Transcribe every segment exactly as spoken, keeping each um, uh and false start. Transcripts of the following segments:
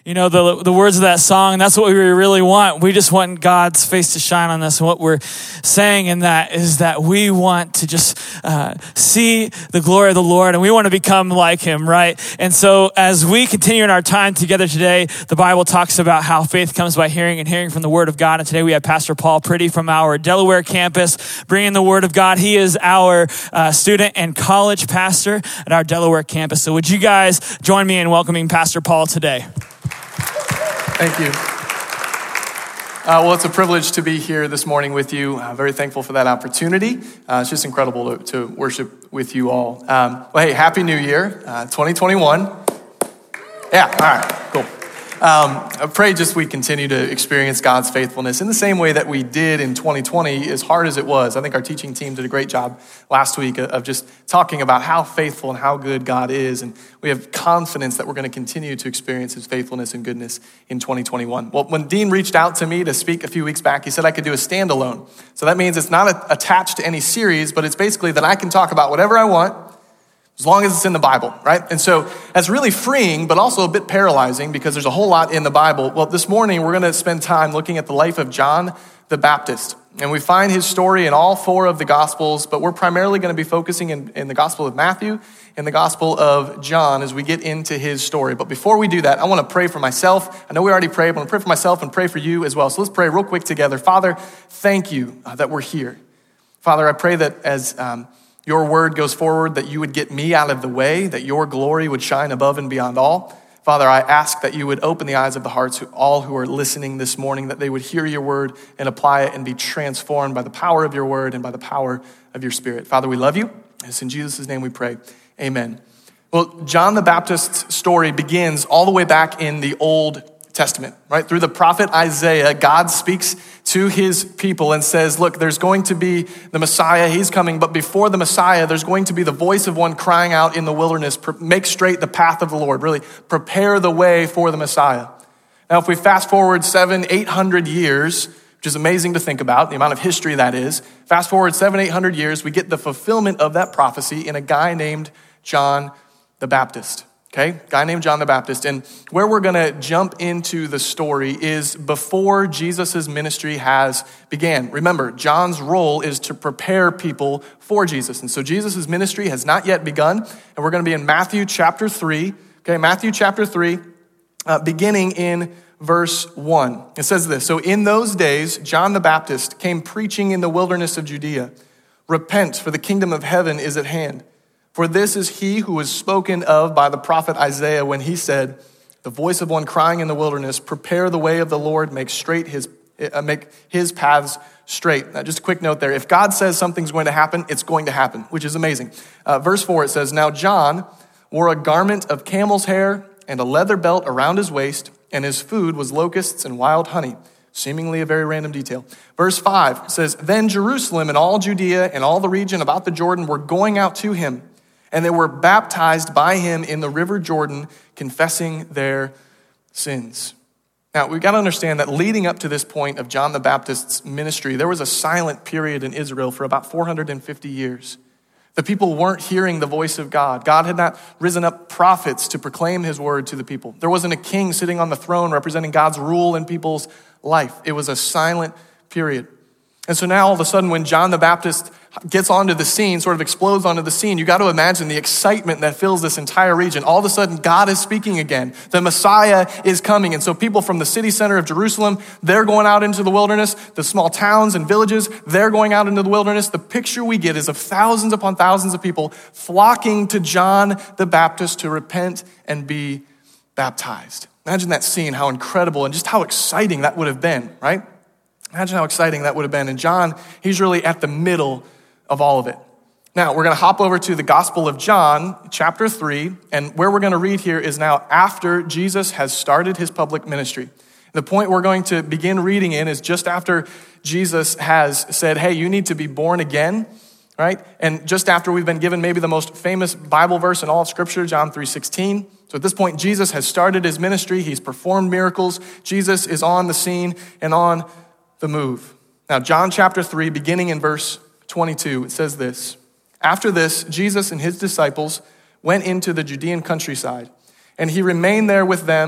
You know, the the words of that song, and that's what we really want. We just want God's face to shine on us. And what we're saying in that is that we want to just uh, see the glory of the Lord, and we want to become like him, right? And so as we continue in our time together today, the Bible talks about how faith comes by hearing and hearing from the word of God. And today we have Pastor Paul Pretty from our Delaware campus bringing the word of God. He is our uh, student and college pastor at our Delaware campus. So would you guys join me in welcoming Pastor Paul today? Thank you. Uh, well, it's a privilege to be here this morning with you. I'm very thankful for that opportunity. Uh, it's just incredible to, to worship with you all. Um, well, hey, Happy New Year, uh, twenty twenty-one. Yeah, all right, cool. Um, I pray just we continue to experience God's faithfulness in the same way that we did in twenty twenty, as hard as it was. I think our teaching team did a great job last week of just talking about how faithful and how good God is. And we have confidence that we're going to continue to experience his faithfulness and goodness in twenty twenty-one. Well, when Dean reached out to me to speak a few weeks back, he said I could do a standalone. So that means it's not a, attached to any series, but it's basically that I can talk about whatever I want, as long as it's in the Bible, right? And so that's really freeing, but also a bit paralyzing because there's a whole lot in the Bible. Well, this morning we're going to spend time looking at the life of John the Baptist. And we find his story in all four of the Gospels, but we're primarily going to be focusing in, in the Gospel of Matthew and the Gospel of John as we get into his story. But before we do that, I want to pray for myself. I know we already prayed, but I want to pray for myself and pray for you as well. So let's pray real quick together. Father, thank you uh, that we're here. Father, I pray that as um, your word goes forward, that you would get me out of the way, that your glory would shine above and beyond all. Father, I ask that you would open the eyes of the hearts of all who are listening this morning, that they would hear your word and apply it and be transformed by the power of your word and by the power of your spirit. Father, we love you. It's in Jesus' name we pray. Amen. Well, John the Baptist's story begins all the way back in the Old Testament, right? Through the prophet Isaiah, God speaks to his people and says, look, there's going to be the Messiah, he's coming, but before the Messiah, there's going to be the voice of one crying out in the wilderness, make straight the path of the Lord, really prepare the way for the Messiah. Now, if we fast forward seven, eight hundred years, which is amazing to think about, the amount of history that is, fast forward seven, eight hundred years, we get the fulfillment of that prophecy in a guy named John the Baptist. Okay, guy named John the Baptist. And where we're going to jump into the story is before Jesus' ministry has began. Remember, John's role is to prepare people for Jesus. And so Jesus' ministry has not yet begun. And we're going to be in Matthew chapter three. Okay, Matthew chapter three, uh, beginning in verse one. It says this, so in those days, John the Baptist came preaching in the wilderness of Judea. Repent, for the kingdom of heaven is at hand. For this is he who was spoken of by the prophet Isaiah when he said, the voice of one crying in the wilderness, prepare the way of the Lord, make straight his, uh, make his paths straight. Now, just a quick note there. If God says something's going to happen, it's going to happen, which is amazing. Uh, verse four, it says, now John wore a garment of camel's hair and a leather belt around his waist, and his food was locusts and wild honey. Seemingly a very random detail. Verse five says, then Jerusalem and all Judea and all the region about the Jordan were going out to him, and they were baptized by him in the river Jordan, confessing their sins. Now, we've got to understand that leading up to this point of John the Baptist's ministry, there was a silent period in Israel for about four hundred fifty years. The people weren't hearing the voice of God. God had not risen up prophets to proclaim his word to the people. There wasn't a king sitting on the throne representing God's rule in people's life. It was a silent period. And so now all of a sudden when John the Baptist gets onto the scene, sort of explodes onto the scene, you got to imagine the excitement that fills this entire region. All of a sudden, God is speaking again. The Messiah is coming. And so people from the city center of Jerusalem, they're going out into the wilderness. The small towns and villages, they're going out into the wilderness. The picture we get is of thousands upon thousands of people flocking to John the Baptist to repent and be baptized. Imagine that scene, how incredible and just how exciting that would have been, right? Imagine how exciting that would have been. And John, he's really at the middle of all of it. Now, we're going to hop over to the Gospel of John, chapter three, and where we're going to read here is now after Jesus has started his public ministry. The point we're going to begin reading in is just after Jesus has said, hey, you need to be born again, right? And just after we've been given maybe the most famous Bible verse in all of Scripture, John three sixteen. So at this point, Jesus has started his ministry. He's performed miracles. Jesus is on the scene and on the move. Now, John chapter three, beginning in verse twenty-two, it says this. After this, Jesus and his disciples went into the Judean countryside, and he remained there with them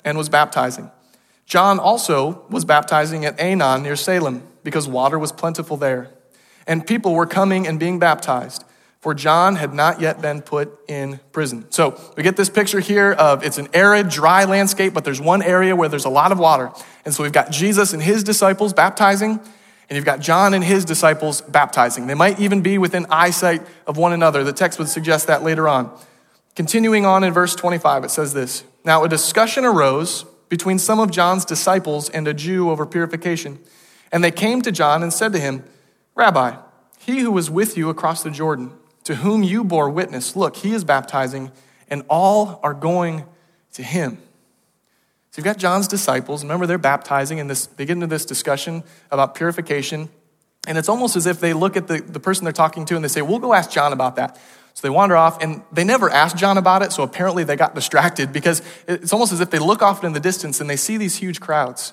and was baptizing. John also was baptizing at Aenon near Salem because water was plentiful there. And people were coming and being baptized, for John had not yet been put in prison. So we get this picture here of it's an arid, dry landscape, but there's one area where there's a lot of water. And so we've got Jesus and his disciples baptizing, and you've got John and his disciples baptizing. They might even be within eyesight of one another. The text would suggest that later on. Continuing on in verse twenty-five, it says this: Now a discussion arose between some of John's disciples and a Jew over purification. And they came to John and said to him, Rabbi, he who was with you across the Jordan, to whom you bore witness, look, he is baptizing, and all are going to him. So you've got John's disciples. Remember, they're baptizing, and this, they get into this discussion about purification. And it's almost as if they look at the, the person they're talking to and they say, we'll go ask John about that. So they wander off, and they never asked John about it, so apparently they got distracted because it's almost as if they look off in the distance and they see these huge crowds.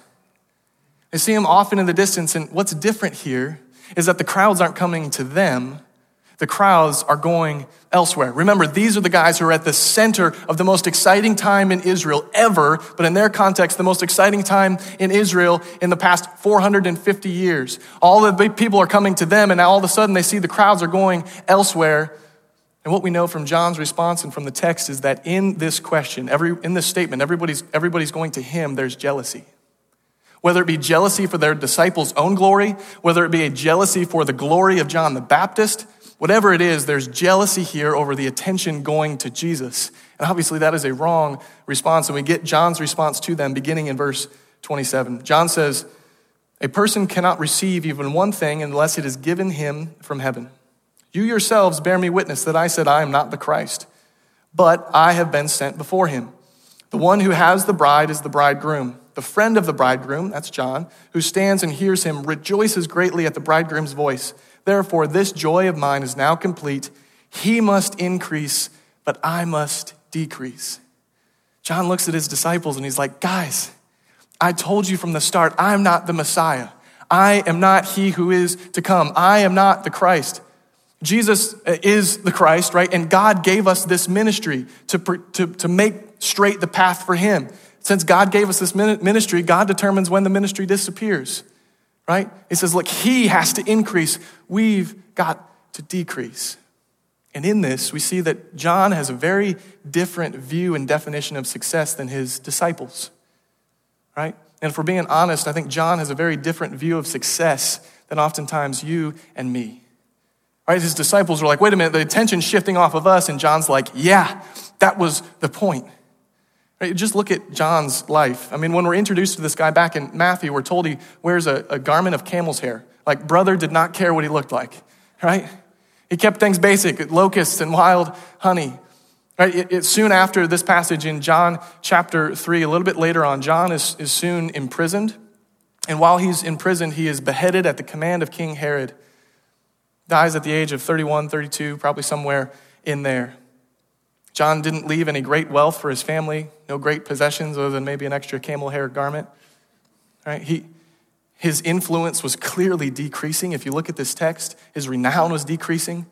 They see them often in the distance, and what's different here is that the crowds aren't coming to them. The crowds are going elsewhere. Remember, these are the guys who are at the center of the most exciting time in Israel ever, but in their context, the most exciting time in Israel in the past four hundred fifty years. All the big people are coming to them, and now all of a sudden they see the crowds are going elsewhere. And what we know from John's response and from the text is that in this question, every in this statement, everybody's, everybody's going to him, there's jealousy. Whether it be jealousy for their disciples' own glory, whether it be a jealousy for the glory of John the Baptist, whatever it is, there's jealousy here over the attention going to Jesus. And obviously that is a wrong response. And we get John's response to them beginning in verse twenty-seven. John says, a person cannot receive even one thing unless it is given him from heaven. You yourselves bear me witness that I said I am not the Christ, but I have been sent before him. The one who has the bride is the bridegroom. The friend of the bridegroom, that's John, who stands and hears him, rejoices greatly at the bridegroom's voice. Therefore, this joy of mine is now complete. He must increase, but I must decrease. John looks at his disciples and he's like, guys, I told you from the start, I'm not the Messiah. I am not he who is to come. I am not the Christ. Jesus is the Christ, right? And God gave us this ministry to, to, to make straight the path for him. Since God gave us this ministry, God determines when the ministry disappears, right? He says, look, he has to increase. We've got to decrease. And in this, we see that John has a very different view and definition of success than his disciples, right? And if we're being honest, I think John has a very different view of success than oftentimes you and me. Right? His disciples were like, wait a minute, the attention's shifting off of us. And John's like, yeah, that was the point. Right? Just look at John's life. I mean, when we're introduced to this guy back in Matthew, we're told he wears a, a garment of camel's hair. Like, brother did not care what he looked like, right? He kept things basic, locusts and wild honey. Right? It, it, soon after this passage in John chapter three, a little bit later on, John is, is soon imprisoned. And while he's imprisoned, he is beheaded at the command of King Herod. Dies at the age of thirty-one, thirty-two, probably somewhere in there. John didn't leave any great wealth for his family, no great possessions other than maybe an extra camel hair garment. Right? He, his influence was clearly decreasing. If you look at this text, his renown was decreasing.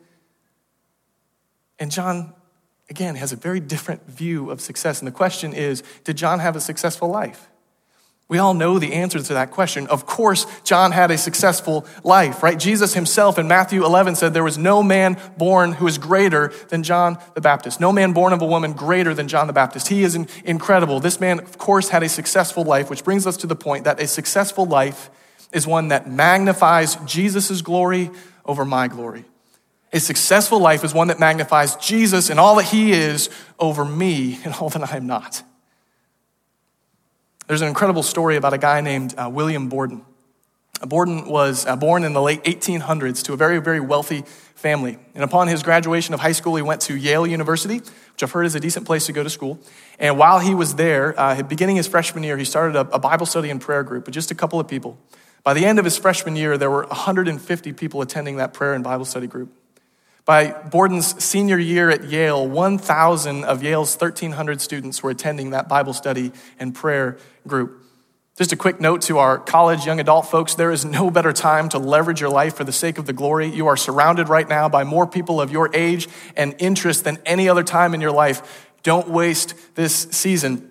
And John, again, has a very different view of success. And the question is, did John have a successful life? We all know the answer to that question. Of course, John had a successful life, right? Jesus himself in Matthew eleven said there was no man born who is greater than John the Baptist. No man born of a woman greater than John the Baptist. He is incredible. This man, of course, had a successful life, which brings us to the point that a successful life is one that magnifies Jesus' glory over my glory. A successful life is one that magnifies Jesus and all that he is over me and all that I am not. There's an incredible story about a guy named uh, William Borden. Borden was uh, born in the late eighteen hundreds to a very, very wealthy family. And upon his graduation of high school, he went to Yale University, which I've heard is a decent place to go to school. And while he was there, uh, beginning his freshman year, he started a, a Bible study and prayer group with just a couple of people. By the end of his freshman year, there were one hundred fifty people attending that prayer and Bible study group. By Borden's senior year at Yale, one thousand of Yale's thirteen hundred students were attending that Bible study and prayer group. Just a quick note to our college young adult folks, there is no better time to leverage your life for the sake of the glory. You are surrounded right now by more people of your age and interest than any other time in your life. Don't waste this season.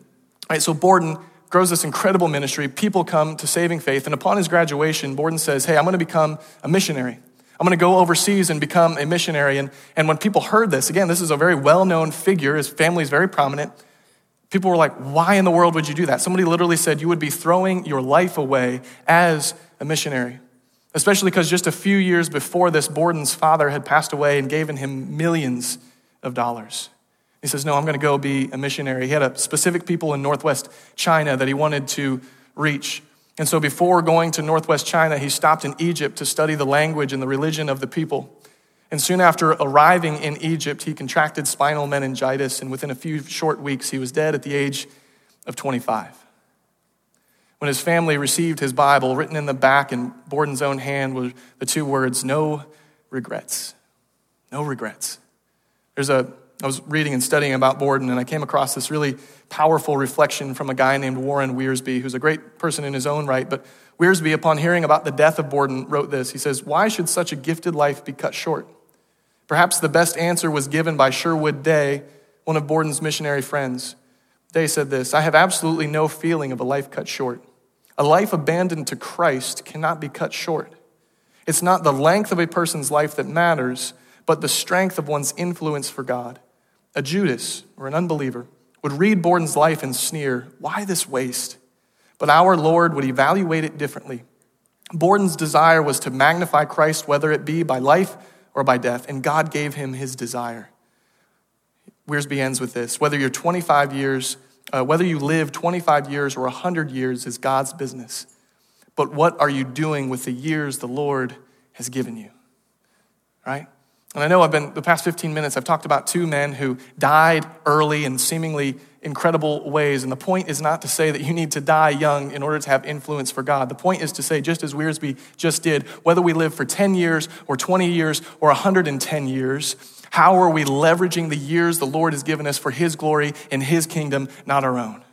Right, so Borden grows this incredible ministry. People come to saving faith. And upon his graduation, Borden says, hey, I'm going to become a missionary. I'm going to go overseas and become a missionary. And, and when people heard this, again, this is a very well-known figure. His family is very prominent. People were like, why in the world would you do that? Somebody literally said you would be throwing your life away as a missionary, especially because just a few years before this, Borden's father had passed away and given him millions of dollars. He says, no, I'm going to go be a missionary. He had a specific people in Northwest China that he wanted to reach. And so before going to Northwest China, he stopped in Egypt to study the language and the religion of the people. And soon after arriving in Egypt, he contracted spinal meningitis, and within a few short weeks, he was dead at the age of twenty-five. When his family received his Bible, written in the back in Borden's own hand were the two words, no regrets. No regrets. There's a, I was reading and studying about Borden, and I came across this really powerful reflection from a guy named Warren Wiersbe, who's a great person in his own right. But Wiersbe, upon hearing about the death of Borden, wrote this. He says, why should such a gifted life be cut short? Perhaps the best answer was given by Sherwood Day, one of Borden's missionary friends. Day said this, I have absolutely no feeling of a life cut short. A life abandoned to Christ cannot be cut short. It's not the length of a person's life that matters, but the strength of one's influence for God. A Judas, or an unbeliever, would read Borden's life and sneer, why this waste? But our Lord would evaluate it differently. Borden's desire was to magnify Christ, whether it be by life or by death, and God gave him his desire. Wiersbe ends with this, whether you're twenty-five years, uh, whether you live twenty-five years or one hundred years is God's business. But what are you doing with the years the Lord has given you? Right? And I know I've been, the past fifteen minutes, I've talked about two men who died early in seemingly incredible ways. And the point is not to say that you need to die young in order to have influence for God. The point is to say, just as Wiersbe just did, whether we live for ten years or twenty years or one hundred ten years, how are we leveraging the years the Lord has given us for his glory and his kingdom, not our own?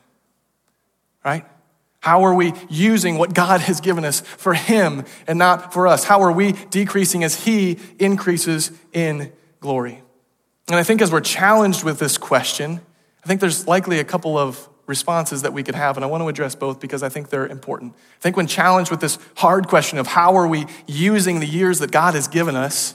Right? How are we using what God has given us for him and not for us? How are we decreasing as he increases in glory? And I think as we're challenged with this question, I think there's likely a couple of responses that we could have, and I want to address both because I think they're important. I think when challenged with this hard question of how are we using the years that God has given us,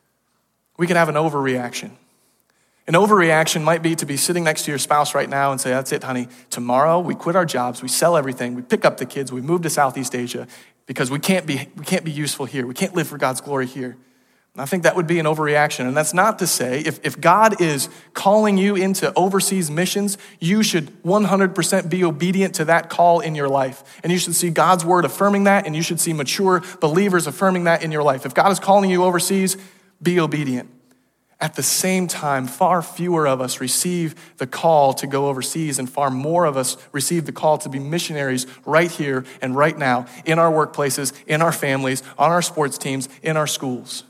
we could have an overreaction. An overreaction might be to be sitting next to your spouse right now and say, that's it, honey. Tomorrow we quit our jobs, we sell everything, we pick up the kids, we move to Southeast Asia because we can't be we can't be useful here. We can't live for God's glory here. And I think that would be an overreaction. And that's not to say if, if God is calling you into overseas missions, you should one hundred percent be obedient to that call in your life. And you should see God's word affirming that, and you should see mature believers affirming that in your life. If God is calling you overseas, be obedient. At the same time, far fewer of us receive the call to go overseas, and far more of us receive the call to be missionaries right here and right now, in our workplaces, in our families, on our sports teams, in our schools.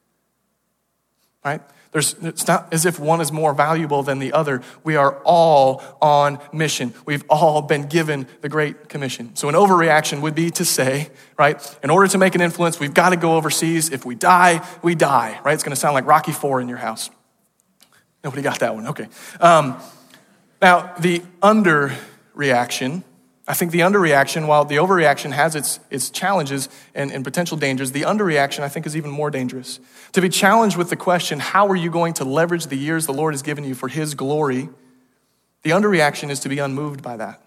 Right? There's, it's not as if one is more valuable than the other. We are all on mission. We've all been given the Great Commission. So an overreaction would be to say, right, in order to make an influence, we've got to go overseas. If we die, we die, right? It's going to sound like Rocky Four in your house. Nobody got that one, okay. Um, now, the underreaction, I think the underreaction, while the overreaction has its, its challenges and, and potential dangers, the underreaction I think is even more dangerous. To be challenged with the question, how are you going to leverage the years the Lord has given you for his glory? The underreaction is to be unmoved by that.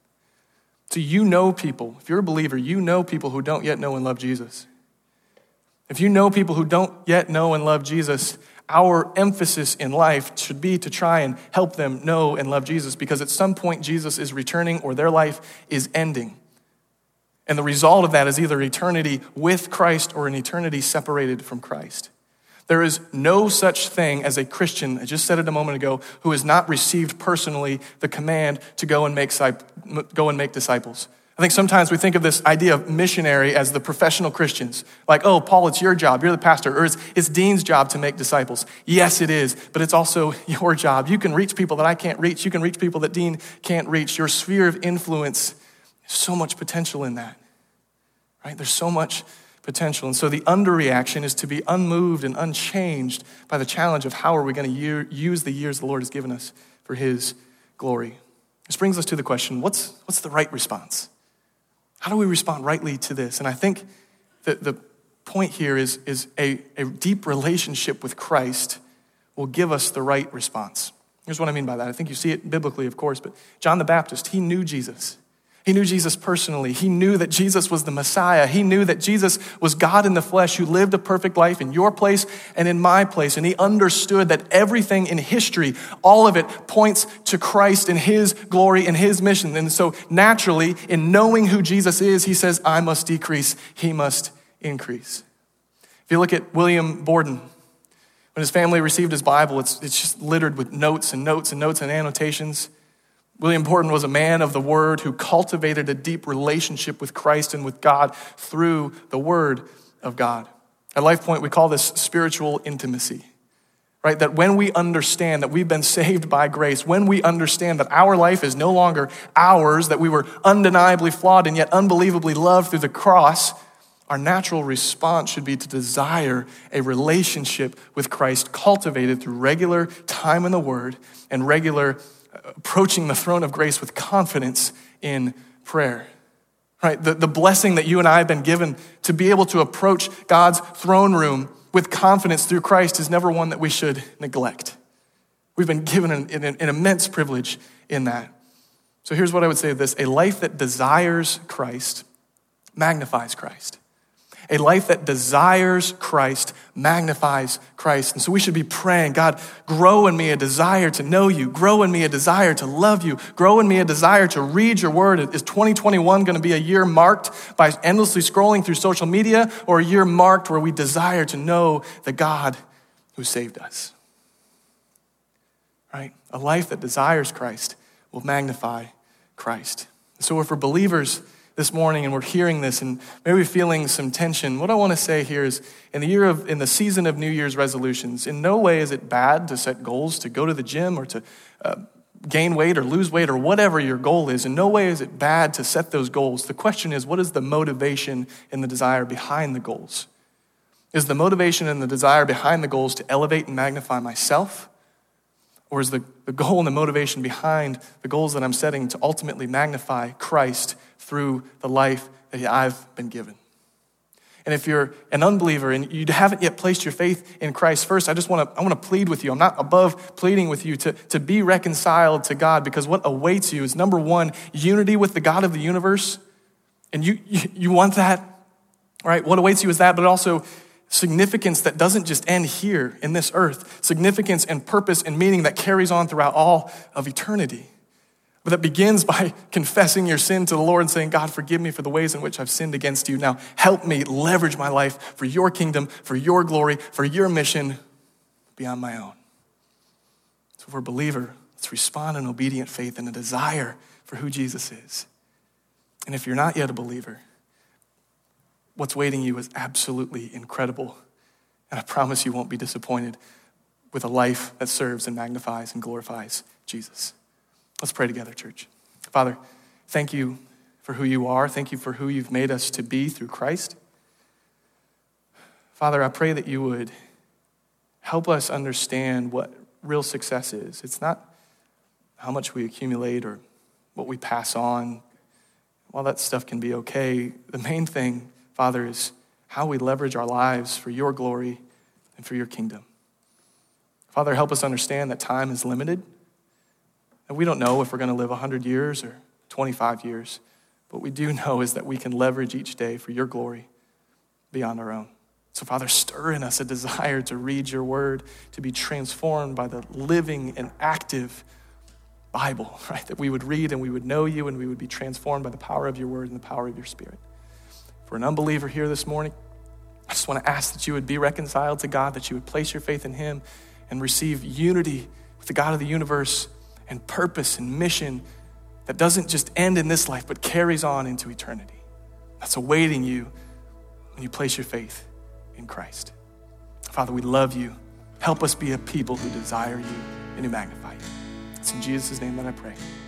So you know people, if you're a believer, you know people who don't yet know and love Jesus. If you know people who don't yet know and love Jesus, our emphasis in life should be to try and help them know and love Jesus, because at some point Jesus is returning or their life is ending. And the result of that is either eternity with Christ or an eternity separated from Christ. There is no such thing as a Christian, I just said it a moment ago, who has not received personally the command to go and make, go and make disciples. I think sometimes we think of this idea of missionary as the professional Christians. Like, oh, Paul, it's your job. You're the pastor. Or it's, it's Dean's job to make disciples. Yes, it is. But it's also your job. You can reach people that I can't reach. You can reach people that Dean can't reach. Your sphere of influence, there's so much potential in that. Right? There's so much potential. And so the underreaction is to be unmoved and unchanged by the challenge of how are we going to use the years the Lord has given us for his glory. This brings us to the question, what's, what's the right response? How do we respond rightly to this? And I think that the point here is, is a, a deep relationship with Christ will give us the right response. Here's what I mean by that. I think you see it biblically, of course, but John the Baptist, he knew Jesus. He knew Jesus personally. He knew that Jesus was the Messiah. He knew that Jesus was God in the flesh who lived a perfect life in your place and in my place. And he understood that everything in history, all of it points to Christ and his glory and his mission. And so naturally, in knowing who Jesus is, he says, I must decrease, he must increase. If you look at William Borden, when his family received his Bible, it's, it's just littered with notes and notes and notes and annotations. William Borden was a man of the word who cultivated a deep relationship with Christ and with God through the word of God. At Life Point, we call this spiritual intimacy, right? That when we understand that we've been saved by grace, when we understand that our life is no longer ours, that we were undeniably flawed and yet unbelievably loved through the cross, our natural response should be to desire a relationship with Christ cultivated through regular time in the word and regular approaching the throne of grace with confidence in prayer, right? The, the blessing that you and I have been given to be able to approach God's throne room with confidence through Christ is never one that we should neglect. We've been given an, an, an immense privilege in that. So here's what I would say of this. A life that desires Christ magnifies Christ. A life that desires Christ magnifies Christ. And so we should be praying, God, grow in me a desire to know you. Grow in me a desire to love you. Grow in me a desire to read your word. Is twenty twenty-one going to be a year marked by endlessly scrolling through social media, or a year marked where we desire to know the God who saved us? Right? A life that desires Christ will magnify Christ. And so if we're believers this morning and we're hearing this and maybe feeling some tension, what I want to say here is in the year of, in the season of New Year's resolutions, in no way is it bad to set goals to go to the gym or to uh, gain weight or lose weight or whatever your goal is. In no way is it bad to set those goals. The question is, what is the motivation and the desire behind the goals? Is the motivation and the desire behind the goals to elevate and magnify myself? Or is the, the goal and the motivation behind the goals that I'm setting to ultimately magnify Christ through the life that I've been given? And if you're an unbeliever and you haven't yet placed your faith in Christ, first, I just want to I want to plead with you. I'm not above pleading with you to, to be reconciled to God, because what awaits you is, number one, unity with the God of the universe. And you, you, you want that, right? What awaits you is that, but also significance that doesn't just end here in this earth. Significance and purpose and meaning that carries on throughout all of eternity. But that begins by confessing your sin to the Lord and saying, God, forgive me for the ways in which I've sinned against you. Now help me leverage my life for your kingdom, for your glory, for your mission beyond my own. So if we're a believer, let's respond in obedient faith and a desire for who Jesus is. And if you're not yet a believer, what's waiting you is absolutely incredible. And I promise you won't be disappointed with a life that serves and magnifies and glorifies Jesus. Let's pray together, church. Father, thank you for who you are. Thank you for who you've made us to be through Christ. Father, I pray that you would help us understand what real success is. It's not how much we accumulate or what we pass on. While that stuff can be okay, the main thing, Father, is how we leverage our lives for your glory and for your kingdom. Father, help us understand that time is limited. And we don't know if we're going to live one hundred years or twenty-five years. What we do know is that we can leverage each day for your glory beyond our own. So, Father, stir in us a desire to read your word, to be transformed by the living and active Bible, right? That we would read and we would know you and we would be transformed by the power of your word and the power of your spirit. For an unbeliever here this morning, I just want to ask that you would be reconciled to God, that you would place your faith in him and receive unity with the God of the universe and purpose and mission that doesn't just end in this life, but carries on into eternity. That's awaiting you when you place your faith in Christ. Father, we love you. Help us be a people who desire you and who magnify you. It's in Jesus' name that I pray.